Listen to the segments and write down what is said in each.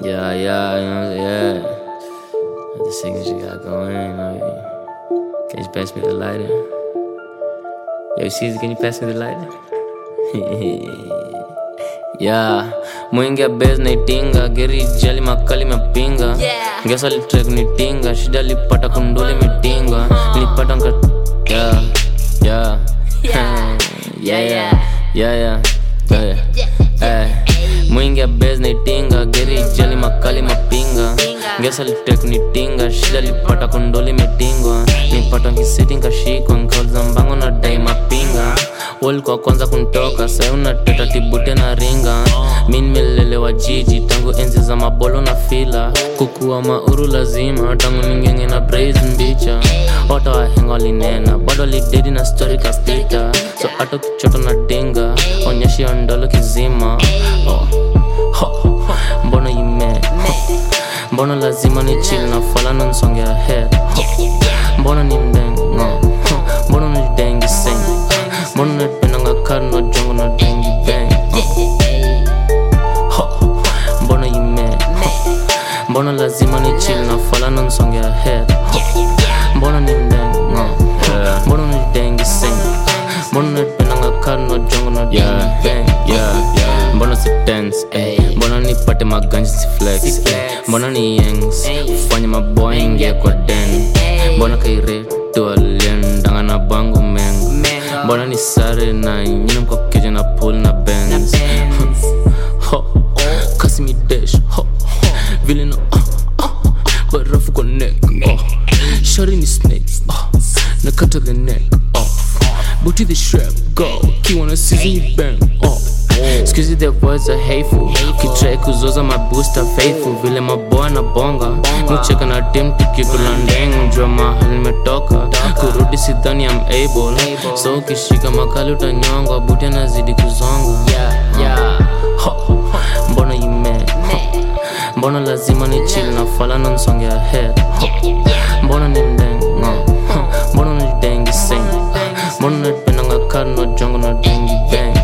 Yeah, yeah. The signature got going, Can you pass me the lighter? Yo, Caesar, can you pass me the lighter? Yeah, mwingi ya bez na itinga. Geri jali makali mapinga. Ngesa li track ni tinga. Shida lipata kunduli mitinga. Nilipata nka. Mwingi ya bez na itinga. Geri jali makali mapinga. Ngesa li track ni tinga. Shida lipata kunduli mitinga. Nilipata nkisiti nkashikwa. Nkauliza mbango na dai mapinga. Wall kwa kwanza kuntoka, sayo unateta tibute na ringa. Min melelewa jiji, tangu enzi za mabolo na fila. Kukuwa mauru lazima, tangu ningenge na braze mbicha. Wata wahenga walinena, bado lidedi na story kapita. So ato kichoto na dinga, onyeshi ondolo kizima. Mbono yime, mbono lazima ni chill na fala na nsonge ahead. Mbono ni mdengo, mbono ni dengi sing. Mbono napendanga kari na jongo na dengi bang. Mbono yime, mbono lazima ni chill na fala na nsonge ahead. Mbono ni mdengo, mbono ni dengi sing. Mbono napendanga kari na jongo na dengi bang. Mbono si tense, mbono nipate maganji si flex. Mbono ni yangs, ufanye maboy ingia kwa den. Mbono kaire alien, danga na bango mengo. Mbona ni sare na nyina mkokeja na pool na Benz. Kasi mi dash, vile na barafu kwa neck. Shari ni snake, nakata the neck off. Booty the strap, go, kiwana season you bang Excuse their words are hateful. Kitrai kuzoza my booster faithful. Vile maboa na bonga Mucheka na dim tukikulandeng. Jua mahali metoka kurudi sidhani I'm able. So ukishika makali utanyongwa. Buti anazidi kuzonga. Mbona yime, mbona lazima ni chill na fala na nsonge ahead. Mbona ni mdengo, mbona ni dengi sing. Mbona napendanga kari na jongo na dengi bang.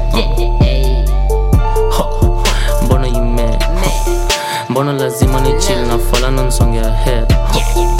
Mbona lazima ni chill na fala na nsonge ahead.